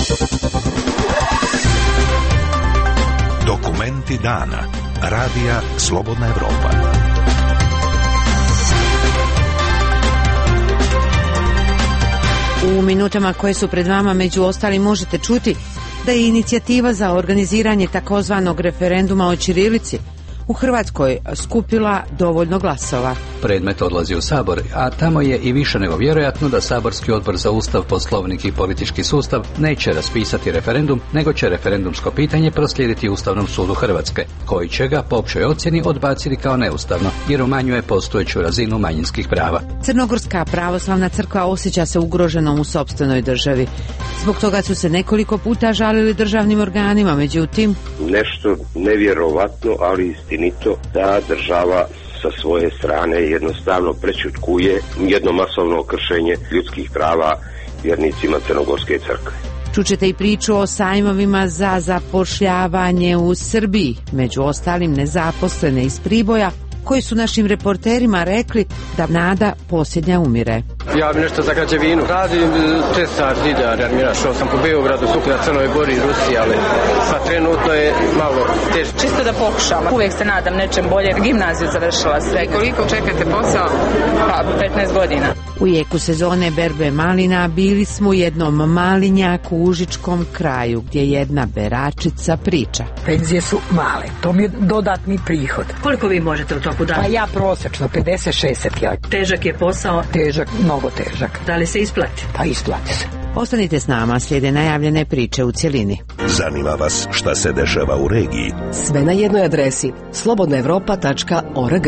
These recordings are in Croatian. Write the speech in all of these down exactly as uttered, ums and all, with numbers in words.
Dokumenti dana. Radija Slobodna Evropa. U minutama koje su pred vama među ostalim možete čuti da je inicijativa za organiziranje takozvanog referenduma o ćirilici u Hrvatskoj skupila dovoljno glasova. Predmet odlazi u Sabor, a tamo je i više nego vjerojatno da Saborski odbor za Ustav, Poslovnik i politički sustav neće raspisati referendum, nego će referendumsko pitanje proslijediti Ustavnom sudu Hrvatske, koji će ga po općoj ocjeni odbaciti kao neustavno, jer umanjuje postojeću razinu manjinskih prava. Crnogorska pravoslavna crkva osjeća se ugroženom u sopstvenoj državi. Zbog toga su se nekoliko puta žalili državnim organima, međutim... Nešto nevjerovatno, ali istinito, da država sa svoje strane jednostavno prećutkuje jedno masovno kršenje ljudskih prava vjernicima Crnogorske crkve. Čućete i priču o sajmovima za zapošljavanje u Srbiji, među ostalim nezaposlene iz Priboja, koji su našim reporterima rekli da nada posljednja umire. Ja bi nešto za građevinu. Radim tesar, zidar, armiraš, šao sam po Beogradu, Sukna, Crnoj Gori, Rusiji, ali sad trenutno je malo teže. Čisto da pokušam, uvijek se nadam nečem bolje. Gimnaziju završila sve. Koliko čekate posao? Pa, petnaest godina. U jeku sezone berbe malina bili smo u jednom malinjaku u Užičkom kraju, gdje jedna beračica priča. Penzije su male, to mi je dodatni prihod. Koliko vi možete u toku dana? Pa ja prosječno, pedeset šezdeset kila. Težak je posao? Težak, mnogo težak. Da li se isplati? Pa isplati se. Ostanite s nama, slijede najavljene priče u cjelini. Zanima vas šta se dešava u regiji? Sve na jednoj adresi slobodna evropa tačka org.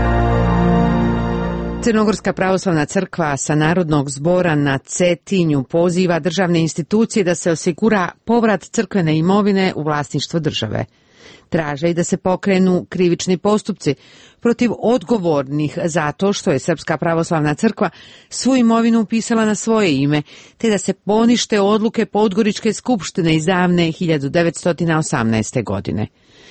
Crnogorska pravoslavna crkva sa Narodnog zbora na Cetinju poziva državne institucije da se osigura povrat crkvene imovine u vlasništvo države. Traže i da se pokrenu krivični postupci protiv odgovornih zato što je Srpska pravoslavna crkva svu imovinu upisala na svoje ime, te da se ponište odluke Podgoričke skupštine iz davne hiljadu devetsto osamnaeste. godine.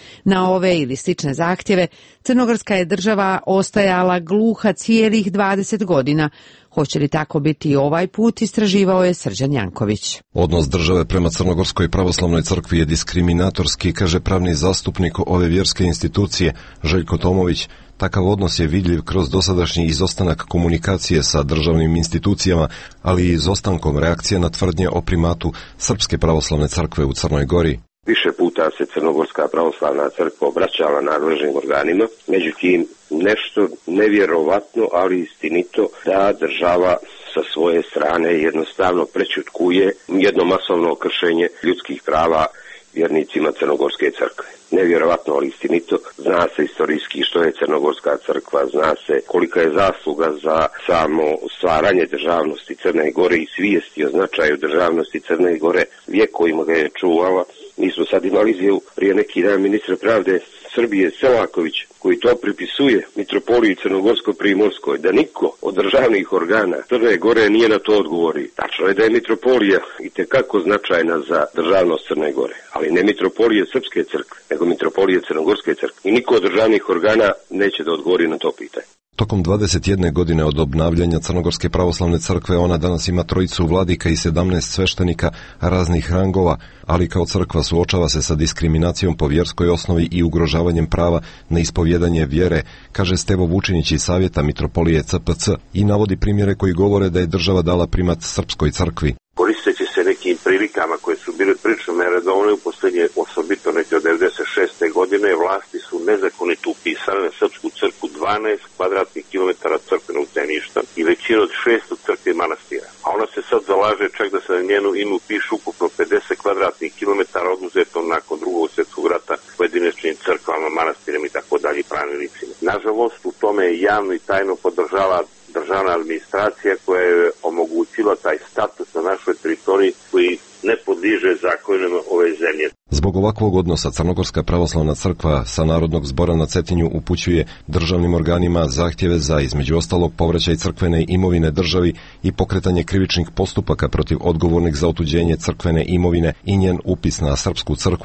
Na ove ili slične zahtjeve Crnogorska je država ostajala gluha cijelih dvadeset godina. Hoće li tako biti i ovaj put, istraživao je Srđan Janković. Odnos države prema Crnogorskoj pravoslavnoj crkvi je diskriminatorski, kaže pravni zastupnik ove vjerske institucije Željko Tomović. Takav odnos je vidljiv kroz dosadašnji izostanak komunikacije sa državnim institucijama, ali i izostankom reakcije na tvrdnje o primatu Srpske pravoslavne crkve u Crnoj Gori. Više puta se Crnogorska pravoslavna crkva obraćala nadležnim organima, međutim nešto nevjerovatno, ali istinito, da država sa svoje strane jednostavno prećutkuje jedno masovno kršenje ljudskih prava vjernicima Crnogorske crkve. Nevjerovatno, ali istinito, zna se istorijski što je Crnogorska crkva, zna se kolika je zasluga za samo stvaranje državnosti Crne Gore i svijesti o značaju državnosti Crne Gore, vjekovima ga je čuvala. Mi smo sad imali izjavu prije neki dan ministra pravde Srbije Selaković, koji to pripisuje mitropoliji Crnogorsko-Primorskoj, da niko od državnih organa Crne Gore nije na to odgovori. Tačno je da je mitropolija itekako značajna za državnost Crne Gore, ali ne mitropolije Srpske crkve, nego mitropolije Crnogorske crkve. I niko od državnih organa neće da odgovori na to pitanje. Tokom dvadeset jedne godine od obnavljanja Crnogorske pravoslavne crkve ona danas ima trojicu vladika i sedamnaest sveštenika raznih rangova, ali kao crkva suočava se sa diskriminacijom po vjerskoj osnovi i ugrožavanjem prava na ispovjedanje vjere, kaže Stevo Vučinić iz Savjeta mitropolije C P C i navodi primjere koji govore da je država dala primat Srpskoj crkvi. Koristeći se nekim prilikama koje su bile prilično neredovne u posljednje, osobito neke od devedeset šeste. godine, vlasti su nezakonito upisale na Srpsku crkvu dvanaest kvadratnih kilometara crkvenog zemljišta i većinu od šeststo crkve manastira. A ona se sad zalaže čak da se na njenu ime upišu ukupno pedeset kvadratnih kilometara oduzetom nakon drugog svjetskog rata pojedinačnim crkvama, manastirima i tako dalje pravnim licima. Nažalost, u tome je javno i tajno podržava državna administracija koja je omogućila taj status na našoj teritoriji koji ne podliže zakonima ove zemlje. Zbog ovakvog odnosa Crnogorska pravoslavna crkva sa Narodnog zbora na Cetinju upućuje državnim organima zahtjeve za, između ostalog, povraćaj crkvene imovine državi i pokretanje krivičnih postupaka protiv odgovornih za otuđenje crkvene imovine i njen upis na Srpsku crkvu.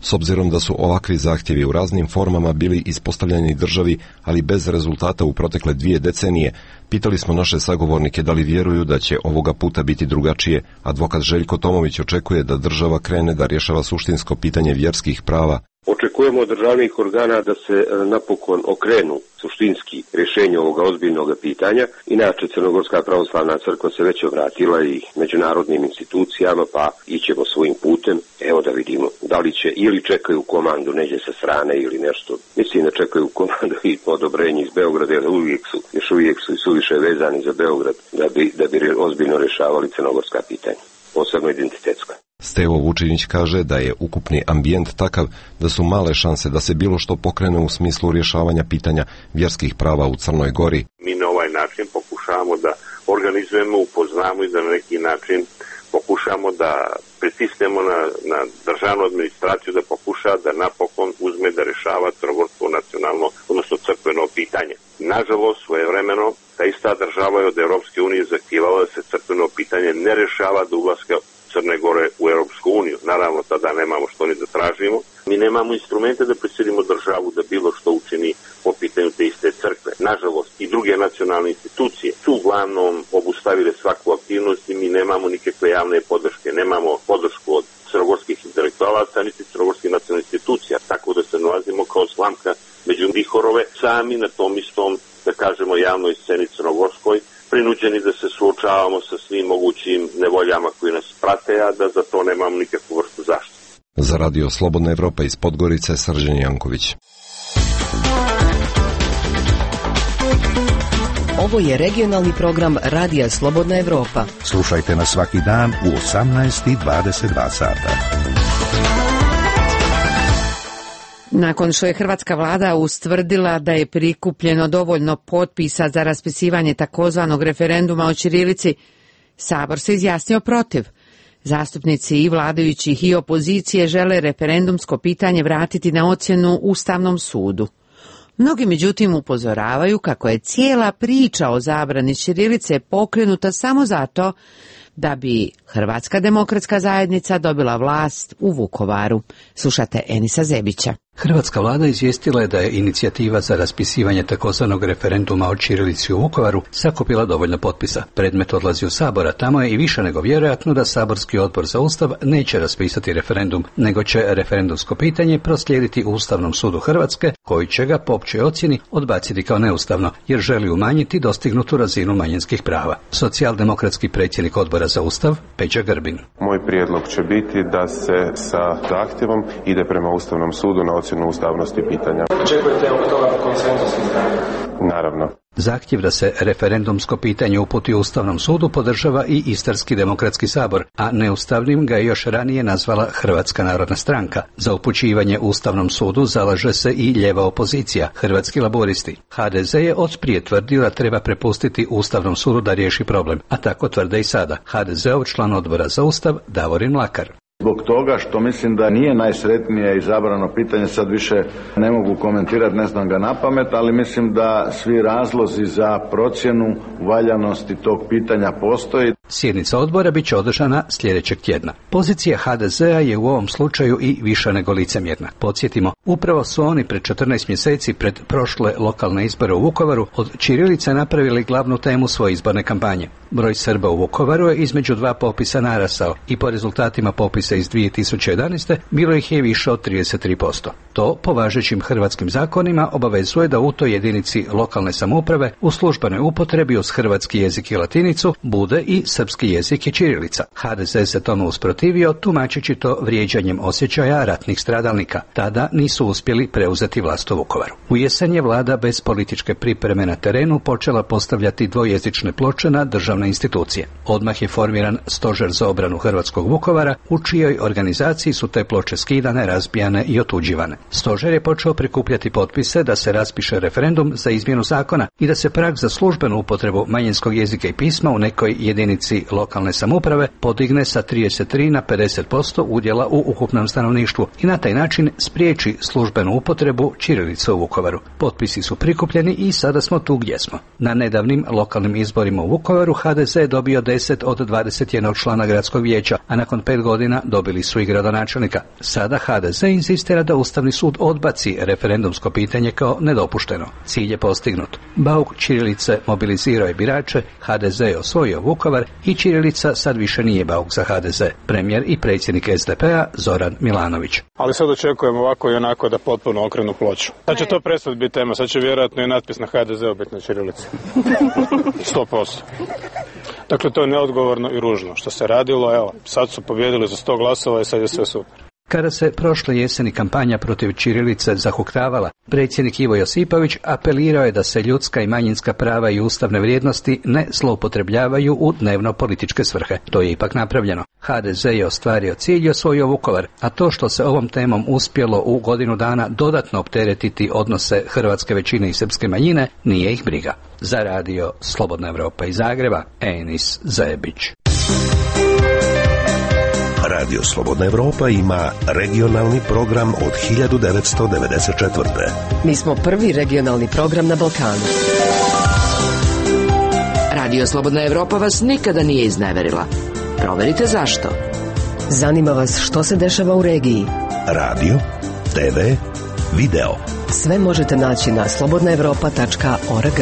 S obzirom da su ovakvi zahtjevi u raznim formama bili ispostavljeni državi, ali bez rezultata u protekle dvije decenije, pitali smo naše sagovornike da li vjeruju da će ovoga puta biti drugačije. Advokat Željko Tomović očekuje da država krene da rješava suštinsko pitanje vjerskih prava. Očekujemo od državnih organa da se napokon okrenu suštinski rješenju ovoga ozbiljnog pitanja. Inače, Crnogorska pravoslavna crkva se već obratila i međunarodnim institucijama, pa ićemo svojim putem. Evo da vidimo da li će ili čekaju komandu neđe sa strane ili nešto. Mislim da čekaju komandu i odobrenje iz Beograda, jer uvijek su, još uvijek su i suviše vezani za Beograd da bi, da bi ozbiljno rješavali crnogorska pitanja, posebno identitetska. Stevo Vučinić kaže da je ukupni ambijent takav da su male šanse da se bilo što pokrene u smislu rješavanja pitanja vjerskih prava u Crnoj Gori. Mi na ovaj način pokušavamo da organizujemo, upoznamo i da na neki način pokušamo da pritisnemo na, na državnu administraciju da pokuša da napokon uzme da rješava crnogorsko nacionalno, odnosno crkveno pitanje. Nažalost, svojevremeno, ta ista država je od Europske unije zahtijevala da se crkveno pitanje ne rješava do ulaska Crne Gore u Europsku uniju. Naravno, tada nemamo što ni da tražimo. Mi nemamo instrumente da prisilimo državu da bilo što učini po pitanju te iste crkve. Nažalost, i druge nacionalne institucije su uglavnom obustavile svaku aktivnost i mi nemamo nikakve javne podrške. Nemamo podršku od crnogorskih intelektualaca, niti crnogorskih nacionalnih institucija, tako da se nalazimo kao slamka među vihorove, sami na tom istom, da kažemo, javnoj sceni crnogorskoj, prinuđeni da se suočavamo sa svim mogućim nevoljama koji nas prate, a da za to nemamo nikakvu vrstu zaštite. Za Radio Slobodna Evropa iz Podgorice, Srđan Janković. Ovo je regionalni program Radija Slobodna Evropa. Slušajte nas svaki dan u osamnaest i dvadeset dva sata. Nakon što je hrvatska vlada ustvrdila da je prikupljeno dovoljno potpisa za raspisivanje takozvanog referenduma o ćirilici, Sabor se izjasnio protiv. Zastupnici i vladajućih i opozicije žele referendumsko pitanje vratiti na ocjenu Ustavnom sudu. Mnogi međutim upozoravaju kako je cijela priča o zabrani ćirilice pokrenuta samo zato da bi Hrvatska demokratska zajednica dobila vlast u Vukovaru. Slušate Enisa Zebića. Hrvatska vlada izvijestila je da je inicijativa za raspisivanje takozvanog referenduma o ćirilici u Vukovaru sakupila dovoljno potpisa. Predmet odlazi u Sabor, a tamo je i više nego vjerojatno da saborski odbor za Ustav neće raspisati referendum, nego će referendumsko pitanje proslijediti Ustavnom sudu Hrvatske, koji će ga po općoj ocjeni odbaciti kao neustavno, jer želi umanjiti dostignutu razinu manjinskih prava. Socijaldemokratski predsjednik odbora za Ustav, Peđa Grbin. Moj prijedlog će biti da se sa zahtjevom ide prema Ustavnom sudu na ocjenu ustavnosti pitanja. Očekujete oko toga konsenzus? Naravno. Zahtjev da se referendumsko pitanje uputi Ustavnom sudu podržava i Istarski demokratski sabor, a neustavnim ga je još ranije nazvala Hrvatska narodna stranka. Za upućivanje Ustavnom sudu zalaže se i lijeva opozicija, Hrvatski laburisti. ha de ze je otprije tvrdio da treba prepustiti Ustavnom sudu da riješi problem, a tako tvrde i sada. ha de zeov član odbora za Ustav Davorin Mlakar. Zbog toga što mislim da nije najsretnije izabrano pitanje, sad više ne mogu komentirati, ne znam ga napamet, ali mislim da svi razlozi za procjenu valjanosti tog pitanja postoji. Sjednica odbora bit će održana sljedećeg tjedna. Pozicija ha de zea je u ovom slučaju i više nego licemjerna. Podsjetimo, upravo su oni pred četrnaest mjeseci pred prošle lokalne izbore u Vukovaru od ćirilice napravili glavnu temu svoje izborne kampanje. Broj Srba u Vukovaru je između dva popisa narasao i po rezultatima popisa iz dvije tisuće jedanaeste bilo ih je više od trideset tri posto. To po važećim hrvatskim zakonima obavezuje da u toj jedinici lokalne samouprave u službenoj upotrebi uz hrvatski jezik i latinicu bude i srpski jezik i ćirilica. ha de ze se tome usprotivio, tumačeći to vrijeđanjem osjećaja ratnih stradalnika. Tada nisu uspjeli preuzeti vlast u Vukovaru. U jesen je vlada bez političke pripreme na terenu počela postavljati dvojezične ploče na državne institucije. Odmah je formiran stožer za obranu hrvatskog Vukovara, u čijoj organizaciji su te ploče skidane, razbijane i otuđivane. Stožer je počeo prikupljati potpise da se raspiše referendum za izmjenu zakona i da se prag za službenu upotrebu manjinskog jezika i pisma u nekoj jedinici jedinici lokalne samouprave podigne sa trideset tri na pedeset posto udjela u ukupnom stanovništvu i na taj način spriječi službenu upotrebu ćirilice u Vukovaru. Potpisi su prikupljeni i sada smo tu gdje smo. Na nedavnim lokalnim izborima u Vukovaru ha de ze je dobio deset od dvadeset jedan člana gradskog vijeća, a nakon pet godina dobili su i gradonačelnika. Sada ha de ze insistira da Ustavni sud odbaci referendumsko pitanje kao nedopušteno. Cilj je postignut. Bauk ćirilice mobilizirao je birače, ha de ze je osvojio Vukovar i ćirilica sad više nije bauk za ha de ze. Premijer i predsjednik es de pe a Zoran Milanović. Ali sad očekujemo ovako i onako da potpuno okrenu ploču. Sad će to prestati biti tema, sad će vjerojatno i natpis na ha de ze biti na ćirilici. sto posto. Dakle, to je neodgovorno i ružno što se radilo, evo, sad su pobjedili za sto glasova i sad je sve super. Kada se prošle jeseni kampanja protiv ćirilice zahuktavala, predsjednik Ivo Josipović apelirao je da se ljudska i manjinska prava i ustavne vrijednosti ne zloupotrebljavaju u dnevno političke svrhe. To je ipak napravljeno. ha de ze je ostvario cilj i osvojio Vukovar, a to što se ovom temom uspjelo u godinu dana dodatno opteretiti odnose hrvatske većine i srpske manjine, nije ih briga. Za radio Slobodna Evropa iz Zagreba, Enis Zajebić. Radio Slobodna Evropa ima regionalni program od hiljadu devetsto devedeset četvrte. Mi smo prvi regionalni program na Balkanu. Radio Slobodna Evropa vas nikada nije izneverila. Proverite zašto. Zanima vas što se dešava u regiji. Radio, te ve, video. Sve možete naći na slobodna evropa tačka org.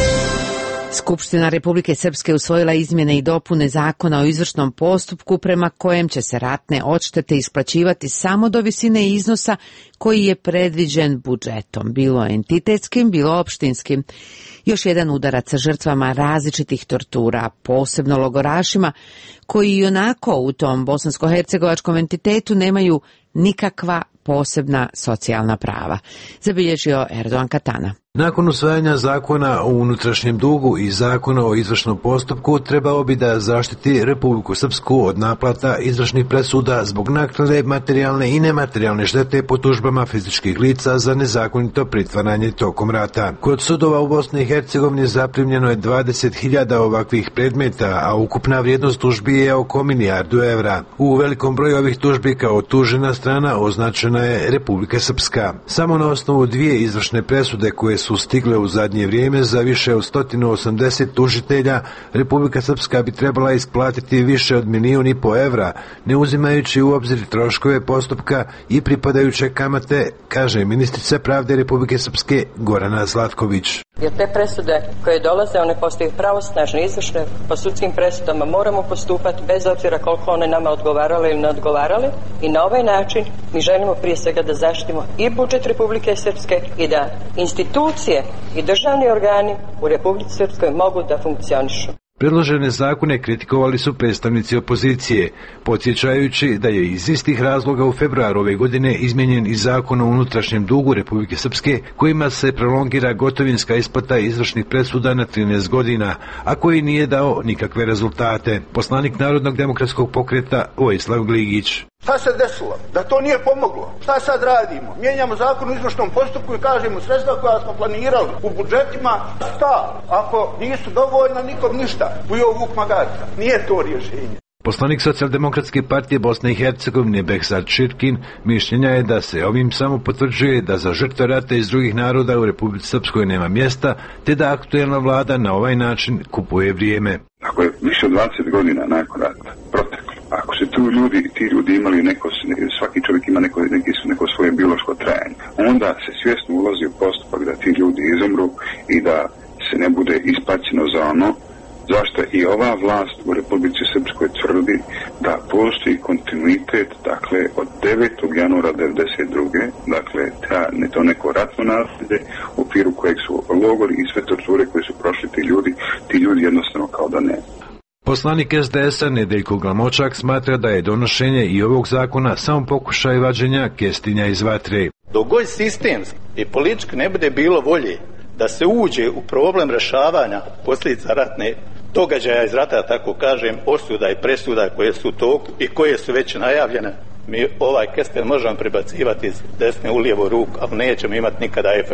Skupština Republike Srpske usvojila izmjene i dopune zakona o izvršnom postupku prema kojem će se ratne odštete isplaćivati samo do visine iznosa koji je predviđen budžetom, bilo entitetskim, bilo opštinskim. Još jedan udarac sa žrtvama različitih tortura, posebno logorašima, koji i onako u tom bosansko-hercegovačkom entitetu nemaju nikakva posebna socijalna prava, zabilježio Erdogan Katana. Nakon usvajanja zakona o unutrašnjem dugu i zakona o izvršnom postupku trebao bi da zaštiti Republiku Srpsku od naplata izvršnih presuda zbog naknade materijalne i nematerijalne štete po tužbama fizičkih lica za nezakonito pritvaranje tokom rata. Kod sudova u Bosni i Hercegovini zaprimljeno je dvadeset hiljada ovakvih predmeta, a ukupna vrijednost tužbi je oko milijardu evra. U velikom broju ovih tužbi kao tužena strana označena je Republika Srpska. Samo na osnovu dvije izvršne presude koje su stigle u zadnje vrijeme za više od sto osamdeset tužitelja, Republika Srpska bi trebala isplatiti više od milijun i po evra, ne uzimajući u obzir troškove postupka i pripadajuće kamate, kaže ministrica pravde Republike Srpske Gorana Zlatković. Jer te presude koje dolaze, one postaju pravosnažne, izvršne, po sudskim presudama moramo postupati bez obzira koliko one nama odgovarale ili ne odgovarale, i na ovaj način mi želimo prije svega da zaštitimo i budžet Republike Srpske i da institucije i državni organi u Republici Srpskoj mogu da funkcionišu. Predložene zakone kritikovali su predstavnici opozicije, podsjećajući da je iz istih razloga u februaru ove godine izmijenjen i zakon o unutrašnjem dugu Republike Srpske, kojima se prolongira gotovinska isplata izvršnih presuda na trinaest godina, a koji nije dao nikakve rezultate. Poslanik Narodnog demokratskog pokreta Vojislav Gligić. Šta se desilo? Da to nije pomoglo. Šta sad radimo? Mijenjamo zakon o izvršnom postupku i kažemo sredstva koja smo planirali u budžetima, šta? Ako nisu dovoljna, nikom ništa. Ujeo vuk magarca. Nije to rješenje. Poslanik Socijaldemokratske partije Bosne i Hercegovine Behzad Čirkin mišljenja je da se ovim samo potvrđuje da za žrtve rata iz drugih naroda u Republici Srpskoj nema mjesta, te da aktuelna vlada na ovaj način kupuje vrijeme. Ako je više od dvadeset godina nakon rata proteklo, ako se tu ljudi, ti ljudi imali neko, svaki čovjek ima neko, neki, neko svoje biološko trajanje, onda se svjesno ulazi u postupak da ti ljudi izumru i da se ne bude isplaćeno za ono zašto i ova vlast u Republici Srpskoj tvrdi da postoji kontinuitet, dakle, od devetog januara devedeset druge dakle, ta, ne to neko ratno nasljeđe u okviru kojeg su logori i sve torture koje su prošli ti ljudi, ti ljudi jednostavno kao da ne. Poslanik es de es a Nedeljko Glamočak smatra da je donošenje i ovog zakona samo pokušaj vađenja kestinja iz vatre. Dok god sistemski i politički ne bude bilo volje da se uđe u problem rješavanja posljedica ratne događaja iz rata, tako kažem, osuda i presuda koje su toku i koje su već najavljene, mi ovaj kesten možemo prebacivati iz desne u lijevu ruku, ali nećemo imati nikada efekt.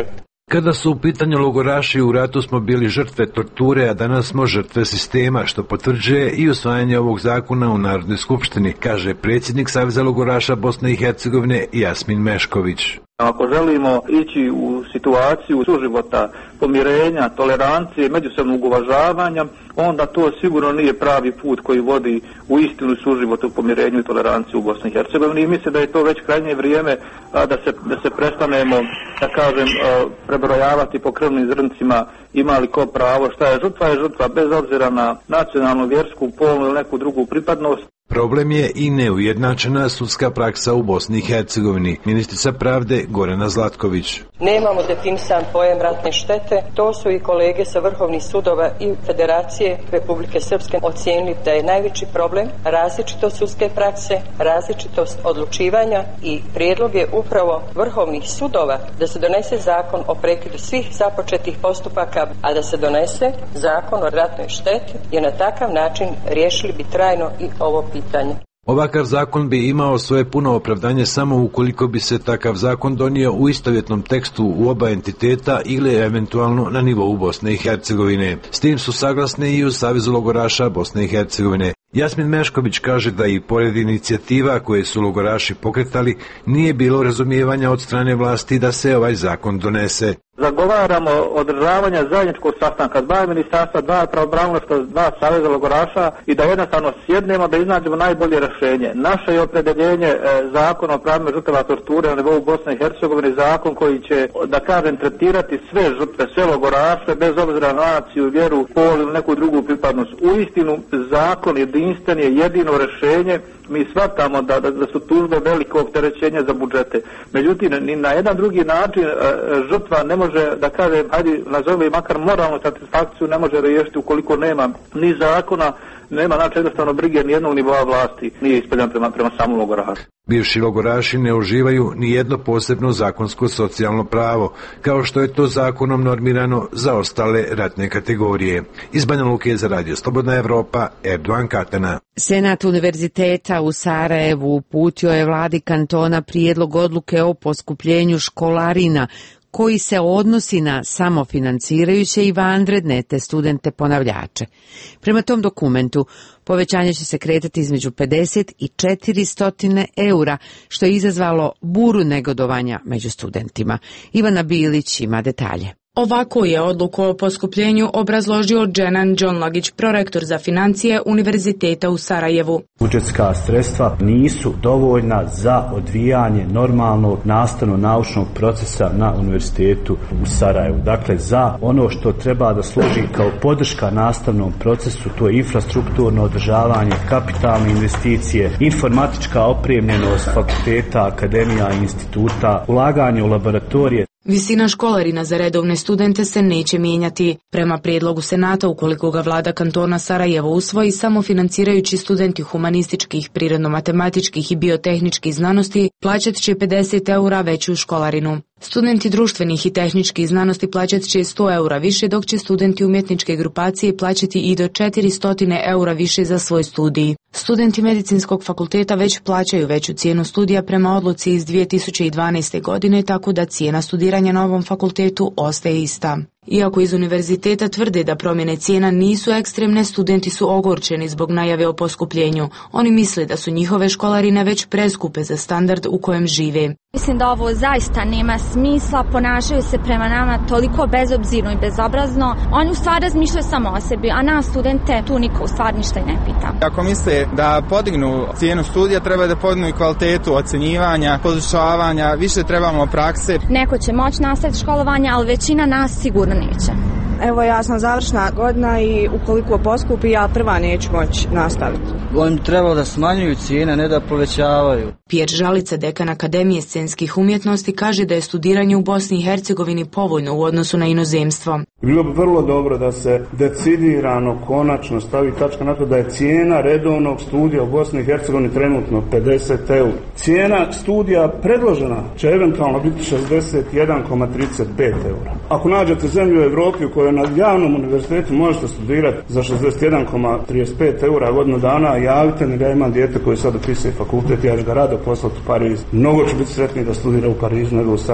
Kada su u pitanju logoraši, u ratu smo bili žrtve torture, a danas smo žrtve sistema, što potvrđuje i usvajanje ovog zakona u Narodnoj skupštini, kaže predsjednik Saveza logoraša Bosne i Hercegovine Jasmin Mešković. Ako želimo ići u situaciju suživota, pomirenja, tolerancije, međusobnog uvažavanja, onda to sigurno nije pravi put koji vodi u istinu suživotu, pomirenju i toleranciju u Bosni i Hercegovini. I mislim da je to već krajnje vrijeme a, da se da se prestanemo, da kažem, a, prebrojavati po krvnim zrncima ima li ko pravo, šta je žrtva, je žrtva bez obzira na nacionalnu, vjersku, polnu ili neku drugu pripadnost. Problem je i neujednačena sudska praksa u Bosni i Hercegovini. Ministrica pravde Gorana Zlatković. Nemamo definisan pojam ratne štete, to su i kolege sa vrhovnih sudova i Federacije Republike Srpske ocijenili da je najveći problem različitost sudske prakse, različitost odlučivanja i prijedlog je upravo vrhovnih sudova da se donese zakon o prekidu svih započetih postupaka, a da se donese zakon o ratnoj šteti, jer na takav način riješili bi trajno i ovo pitanje. Ovakav zakon bi imao svoje puno opravdanje samo ukoliko bi se takav zakon donio u istovjetnom tekstu u oba entiteta ili eventualno na nivou Bosne i Hercegovine. S tim su saglasni i u Savezu logoraša Bosne i Hercegovine. Jasmin Mešković kaže da i pored inicijativa koje su logoraši pokretali, nije bilo razumijevanja od strane vlasti da se ovaj zakon donese. Zagovaramo održavanje zajedničkog sastanka dva ministarstva, dva pravobranilaštva, dva saveza logoraša i da jednostavno sjednemo da iznađemo najbolje rješenje. Naše je opredeljenje e, zakon o pravima žrtava torture na nivou Bosne i Hercegovine, zakon koji će, da kažem, tretirati sve žrtve, sve logoraše, bez obzira na naciju, vjeru, pol ili neku drugu pripadnost. Uistinu zakon jedinstven je jedino rješenje. Mi shvatamo da, da, da su tužbe veliko opterećenje za budžete. Međutim, ni na jedan drugi način e, žrtva ne može, da kažem, hajde nazove makar moralnu satisfakciju, ne može riješiti ukoliko nema ni zakona, nema znači jednostavno brige ni jednog nivoa vlasti, nije ispeljan prema, prema samom logorašu. Bivši logoraši ne uživaju ni jedno posebno zakonsko socijalno pravo, kao što je to zakonom normirano za ostale ratne kategorije. Iz Banja Luke za Radio Slobodna Evropa, Erdogan Katana. Senat Univerziteta u Sarajevu uputio je vladi kantona prijedlog odluke o poskupljenju školarina, koji se odnosi na samofinancirajuće i vanredne te studente ponavljače. Prema tom dokumentu, povećanje će se kretati između pedeset i četiristo eura, što je izazvalo buru negodovanja među studentima. Ivana Bilić ima detalje. Ovako je odluku o poskupljenju obrazložio Dženan Džonlagić, prorektor za financije Univerziteta u Sarajevu. Budžetska sredstva nisu dovoljna za odvijanje normalnog nastavno-naučnog procesa na Univerzitetu u Sarajevu. Dakle, za ono što treba da služi kao podrška nastavnom procesu, to je infrastrukturno održavanje, kapitalne investicije, informatička opremljenost fakulteta, akademija i instituta, ulaganje u laboratorije. Visina školarina za redovne studente se neće mijenjati. Prema prijedlogu Senata, ukoliko ga vlada kantona Sarajevo usvoji, samofinancirajući studenti humanističkih, prirodno-matematičkih i biotehničkih znanosti plaćat će pedeset eura veću školarinu. Studenti društvenih i tehničkih znanosti plaćat će sto eura više, dok će studenti umjetničke grupacije plaćati i do četiristo eura više za svoj studij. Studenti medicinskog fakulteta već plaćaju veću cijenu studija prema odluci iz dvije tisuće dvanaeste. godine, tako da cijena studiranja na ovom fakultetu ostaje ista. Iako iz univerziteta tvrde da promjene cijena nisu ekstremne, studenti su ogorčeni zbog najave o poskupljenju. Oni misle da su njihove školarine već preskupe za standard u kojem žive. Mislim da ovo zaista nema smisla, ponašaju se prema nama toliko bezobzirno i bezobrazno. Oni u stvari razmišljaju samo o sebi, a nas studente tu niko u stvari ništa i ne pita. Ako misle da podignu cijenu studija, treba da podignu i kvalitetu ocjenjivanja, podučavanja, više trebamo prakse. Neko će moći nastaviti školovanje, ali većina nas sigurno neće. Evo, ja sam završna godina i ukoliko poskupi, ja prva neću moći nastaviti. Oni trebalo da smanjuju cijene, ne da povećavaju. Pjer Žalica, dekan Akademije scenskih umjetnosti, kaže da je studiranje u Bosni i Hercegovini povoljno u odnosu na inozemstvo. Bilo bi vrlo dobro da se decidirano, konačno stavi tačka na to da je cijena redovnog studija u Bosni i Hercegovini trenutno pedeset eura. Cijena studija predložena će eventualno biti šezdeset jedan zarez trideset pet eura. Ako nađete zemlju u Evropi u kojoj na javnom univerzitetu možete studirati za šezdeset jedan zarez trideset pet eura godinu dana, javite mi, da ja imam dijete koji sad upisuje fakultet, ja ću ga rado poslati u Pariz. Mnogo ću biti sretniji da studira u Parizu nego u Sarajevu.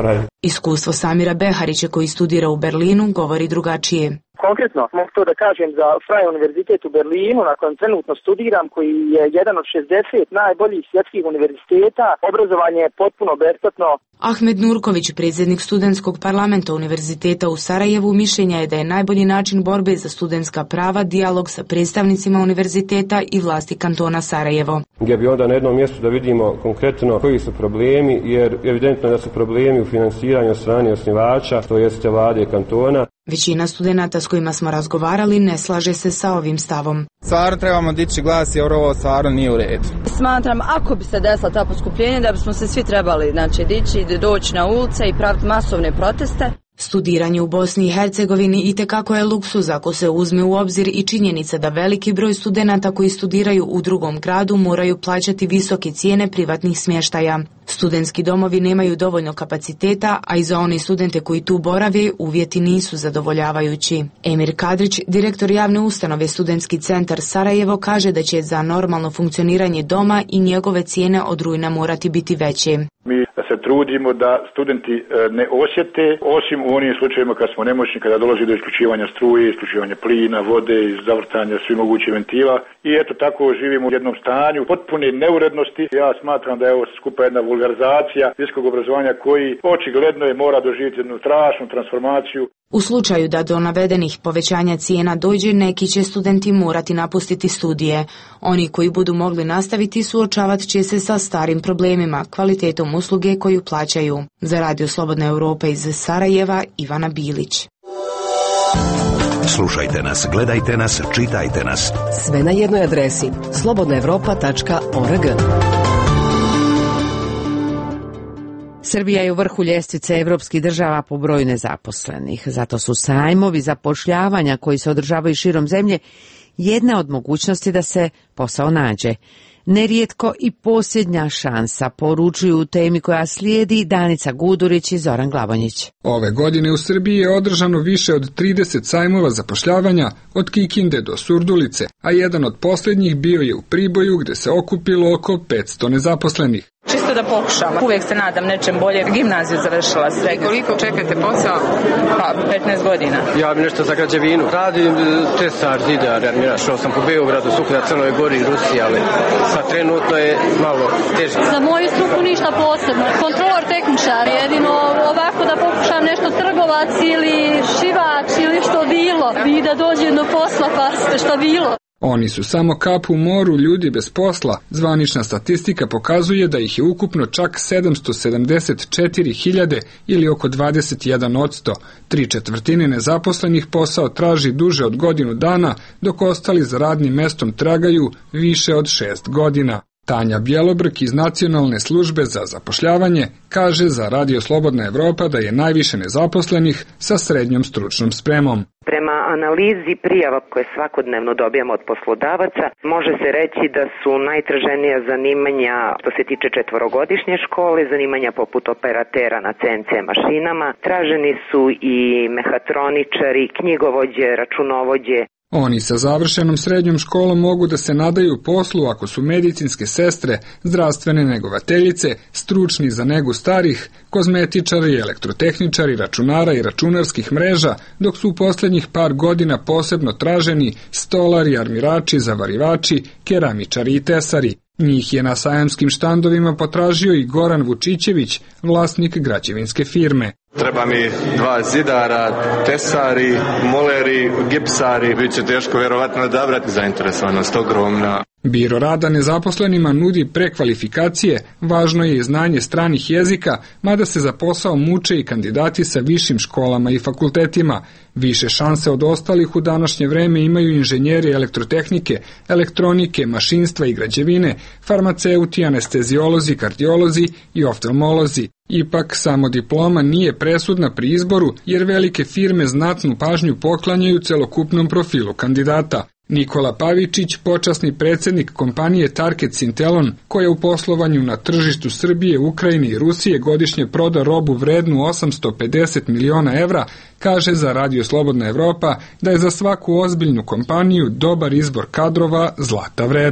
Iskustvo Samira Beharića koji studira u Berlinu govori drugačije. Konkretno, mogu to da kažem za Freie univerzitet u Berlinu, na kojem trenutno studiram, koji je jedan od šezdeset najboljih svjetskih univerziteta. Obrazovanje je potpuno besplatno. Ahmed Nurković, predsjednik studentskog parlamenta Univerziteta u Sarajevu, mišljenja je da je najbolji način borbe za studentska prava dijalog sa predstavnicima univerziteta i vlasti kantona Sarajevo. Gdje bi onda na jednom mjestu da vidimo konkretno koji su problemi, jer evidentno da su problemi u finansiranju od strane osnivača, to jeste vlade kantona. Većina studenata s kojima smo razgovarali ne slaže se sa ovim stavom. Stvarno trebamo dići glas jer ovo stvarno nije u redu. Smatram, ako bi se desila ta poskupljenja, da bismo se svi trebali znači, dići, doći na ulice i praviti masovne proteste. Studiranje u Bosni i Hercegovini itekako je luksuz ako se uzme u obzir i činjenica da veliki broj studenata koji studiraju u drugom gradu moraju plaćati visoke cijene privatnih smještaja. Studentski domovi nemaju dovoljno kapaciteta, a i za one studente koji tu borave uvjeti nisu zadovoljavajući. Emir Kadrić, direktor javne ustanove Studentski centar Sarajevo, kaže da će za normalno funkcioniranje doma i njegove cijene od rujna morati biti veće. Mi se trudimo da studenti ne osjete, osim u onim slučajevima kad smo nemoćni, kada dolazi do isključivanja struje, isključivanja plina, vode i zavrtanja svih mogućih ventila. I eto tako živimo u jednom stanju potpune neurednosti. Ja smatram da je ovo skupa jedna vulgarizacija visokog obrazovanja koji očigledno je mora doživjeti jednu strašnu transformaciju. U slučaju da do navedenih povećanja cijena dođe, neki će studenti morati napustiti studije. Oni koji budu mogli nastaviti suočavat će se sa starim problemima, kvalitetom usluge koju plaćaju. Za Radio Slobodna Europa iz Sarajeva, Ivana Bilić. Slušajte nas, gledajte nas, čitajte nas. Sve na jednoj adresi slobodna europa tačka org. Srbija je u vrhu ljestvice evropskih država po broju nezaposlenih. Zato su sajmovi zapošljavanja koji se održavaju širom zemlje jedna od mogućnosti da se posao nađe. Nerijetko i posljednja šansa, poručuju u temi koja slijedi Danica Gudurić i Zoran Glavonjić. Ove godine u Srbiji je održano više od trideset sajmova zapošljavanja od Kikinde do Surdulice, a jedan od posljednjih bio je u Priboju gdje se okupilo oko petsto nezaposlenih. Čisto da pokušam. Uvijek se nadam nečem bolje. Gimnaziju završila srednju. Koliko čekate posao? Pa, petnaest godina. Ja bi nešto za građevinu. Radim tesar, zidar, jer šao sam po Beogradu, sutra Crnoj Gori i Rusiji, ali sad trenutno je malo teže. Za moju struku ništa posebno. Kontrolor, tehničar, jedino ovako da pokušam nešto trgovac ili šivač ili što bilo. I da dođe do posla pa što bilo. Oni su samo kap u moru ljudi bez posla. Zvanična statistika pokazuje da ih je ukupno čak sedamsto sedamdeset četiri hiljade ili oko dvadeset jedan odsto. Tri četvrtine nezaposlenih posao traži duže od godinu dana, dok ostali za radnim mestom tragaju više od šest godina. Tanja Bjelobrk iz Nacionalne službe za zapošljavanje kaže za Radio Slobodna Evropa da je najviše nezaposlenih sa srednjom stručnom spremom. Prema analizi prijava koje svakodnevno dobijamo od poslodavaca, može se reći da su najtraženija zanimanja što se tiče četvorogodišnje škole, zanimanja poput operatera na C N C mašinama, traženi su i mehatroničari, knjigovođe, računovođe. Oni sa završenom srednjom školom mogu da se nadaju poslu ako su medicinske sestre, zdravstvene negovateljice, stručni za negu starih, kozmetičari, elektrotehničari, računara i računarskih mreža, dok su u posljednjih par godina posebno traženi stolari, armirači, zavarivači, keramičari i tesari. Njih je na sajamskim štandovima potražio i Goran Vučićević, vlasnik građevinske firme. Treba mi dva zidara, tesari, moleri, gipsari. Biće teško vjerovatno odabrati, zainteresovanost ogromna. Biro rada nezaposlenima nudi prekvalifikacije, važno je i znanje stranih jezika, mada se za posao muče i kandidati sa višim školama i fakultetima. Više šanse od ostalih u današnje vreme imaju inženjeri elektrotehnike, elektronike, mašinstva i građevine, farmaceuti, anesteziolozi, kardiolozi i oftalmolozi. Ipak, samo diploma nije presudna pri izboru, jer velike firme znatnu pažnju poklanjaju celokupnom profilu kandidata. Nikola Pavičić, počasni predsjednik kompanije Target Sintelon, koja u poslovanju na tržištu Srbije, Ukrajine i Rusije godišnje proda robu vrednu osamsto pedeset miliona evra, kaže za Radio Slobodna Evropa da je za svaku ozbiljnu kompaniju dobar izbor kadrova zlata vredan.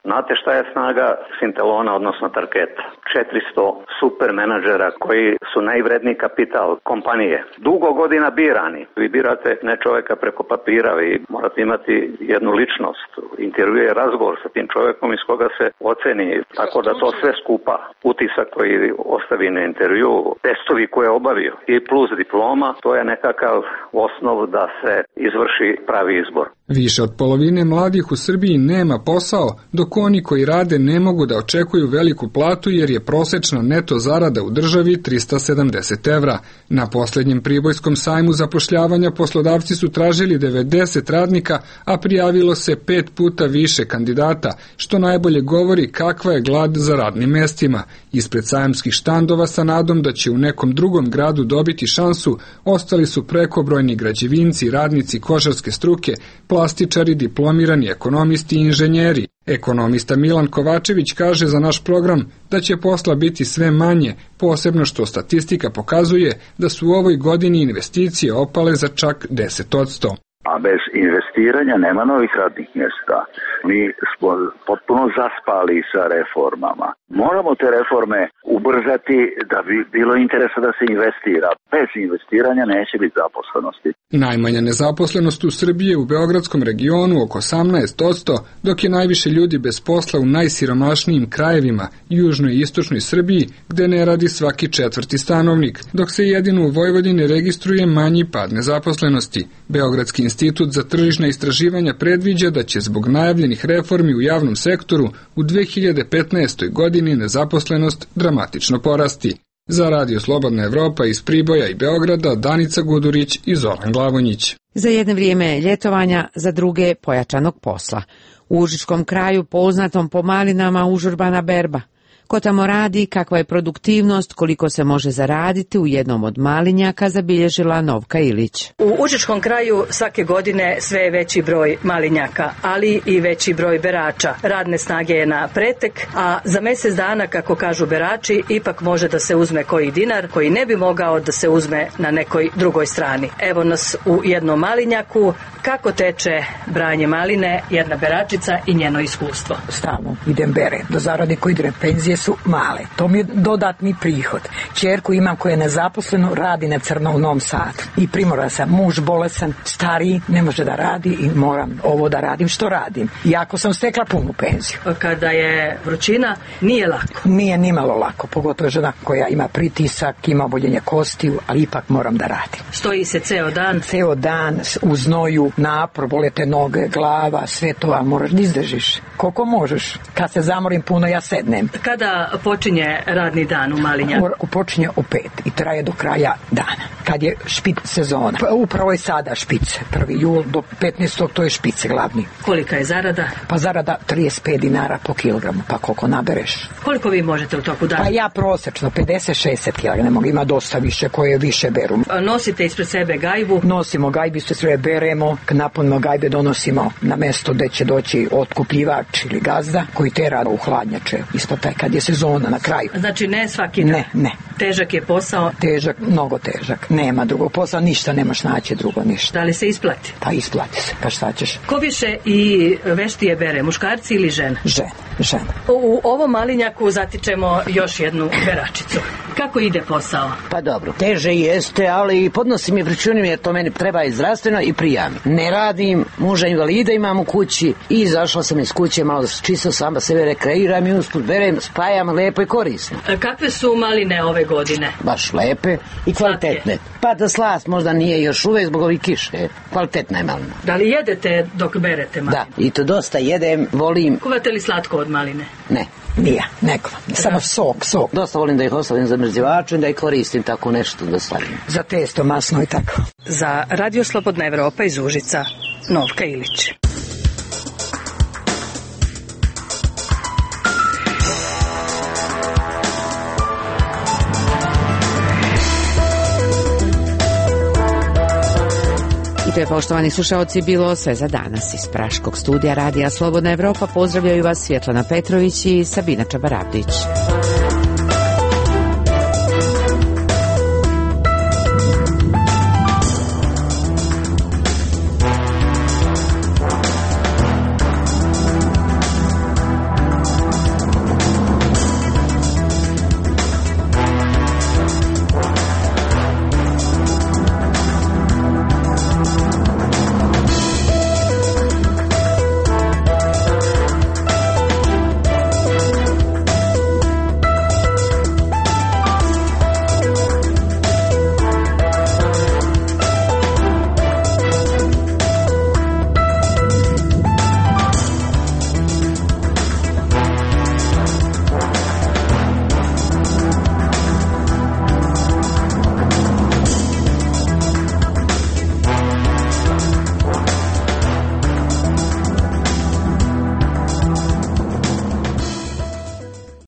Znate šta je snaga Sintelona, odnosno Tarketa? četiristo super menadžera koji su najvredniji kapital kompanije. Dugo godina birani. Vi birate ne čovjeka preko papira, vi morate imati jednu ličnost. Intervju je razgovor sa tim čovjekom iz koga se oceni. Tako da to sve skupa, utisak koji ostavi na intervju, testovi koje je obavio i plus diploma, to je nekakav osnov da se izvrši pravi izbor. Više od polovine mladih u Srbiji nema posao, dok oni koji rade ne mogu da očekuju veliku platu jer je prosečna neto zarada u državi trista sedamdeset evra. Na posljednjem pribojskom sajmu zapošljavanja poslodavci su tražili devedeset radnika, a prijavilo se pet puta više kandidata, što najbolje govori kakva je glad za radnim mestima. Ispred sajamskih štandova sa nadom da će u nekom drugom gradu dobiti šansu, ostali su prekobrojni građevinci, radnici kožarske struke, plastičari, diplomirani ekonomisti i inženjeri. Ekonomista Milan Kovačević kaže za naš program da će posla biti sve manje, posebno što statistika pokazuje da su u ovoj godini investicije opale za čak deset posto. A bez investiranja nema novih radnih mjesta. Mi smo potpuno zaspali sa reformama. Moramo te reforme ubrzati da bi bilo interesa da se investira. Bez investiranja neće biti zaposlenosti. Najmanja nezaposlenost u Srbiji je u beogradskom regionu oko osamnaest posto, dok je najviše ljudi bez posla u najsiromašnijim krajevima, južnoj i istočnoj Srbiji, gde ne radi svaki četvrti stanovnik, dok se jedino u Vojvodini registruje manji pad nezaposlenosti. Beogradski institut za tržišna istraživanja predviđa da će zbog najavljenih reformi u javnom sektoru u dve hiljade petnaestoj godini nezaposlenost dramatično porasti. Za Radio Slobodna Evropa iz Priboja i Beograda Danica Gudurić i Zoran Glavonjić. Za jedno vrijeme ljetovanja, za druge pojačanog posla. U Užičkom kraju poznatom po malinama užurbana berba. Ko tamo radi, kakva je produktivnost, koliko se može zaraditi u jednom od malinjaka, zabilježila Novka Ilić. U Užičkom kraju svake godine sve je veći broj malinjaka, ali i veći broj berača. Radne snage je na pretek, a za mjesec dana, kako kažu berači, ipak može da se uzme koji dinar, koji ne bi mogao da se uzme na nekoj drugoj strani. Evo nas u jednom malinjaku, kako teče branje maline, jedna beračica i njeno iskustvo. Stalno idem bere, do zarade koji ide penzije su male. To mi je dodatni prihod. Ćerku imam koja je nezaposleno, radi na crno u Novom Sadu. I primoran sam, muž bolesan, stariji, ne može da radi i moram ovo da radim što radim. Iako sam stekla punu penziju. Kada je vrućina, nije lako. Nije nimalo lako, pogotovo žena koja ima pritisak, ima oboljenje kostiju, ali ipak moram da radim. Stoji se ceo dan? Ceo dan, u znoju, napor, bolete noge, glava, sve to, a moraš da izdržiš. Koliko možeš. Kad se zamorim puno, ja sednem. Kada počinje radni dan u malinjaku? Počinje u pet i traje do kraja dana. Kad je špic sezona. Pa upravo je sada špic. prvi jul do petnaestog to je špic glavni. Kolika je zarada? Pa zarada trideset pet dinara po kilogramu, pa koliko nabereš. Koliko vi možete u toku dana? Pa ja prosečno pedeset šezdeset kilograma, ne mogu, ima dosta više koje više beru. A nosite ispred sebe gajbu? Nosimo gajbu, ispred sebe beremo, kad napunimo gajbe donosimo na mesto gde će doći otkupljivač ili gazda koji tera u hladnjače ispod taj kad je sezona na kraju. Znači ne svaki dan? Ne, ne. Težak je posao? Težak, mnogo težak. Nema drugog posla, ništa nemaš naći drugo, ništa. Da li se isplati? Pa isplati se, pa šta ćeš? Ko više i veštije bere, muškarci ili žene? Žene, žene. U ovom malinjaku zatičemo još jednu beračicu. Kako ide posao? Pa dobro, teže jeste, ali podnosim i vrućunim jer to meni treba i zdravstveno i prijami. Ne radim, muža invalida imam u kući i izašla sam iz kuće, malo čisto sama sebe rekreiram i usput berem, spajam lepo i korisno. A kakve su maline ove godine? Baš lepe i kvalitetne. Pa da slast možda nije još uvek zbog ovih kiše, kvalitetna je malina. Da li jedete dok berete maline? Da, i to dosta jedem, volim. Kuvate li slatko od maline? Ne. Nije, neko, samo sok, sok. Dosta volim da ih ostavim za mrzivaču i da ih koristim tako nešto da stavim. Za testo masno i tako. Za Radio Slobodna Evropa iz Užica, Novka Ilić. To je, poštovani slušaoci, bilo sve za danas. Iz praškog studija Radija Slobodna Evropa pozdravljaju vas Svjetlana Petrović i Sabina Čabarabdić.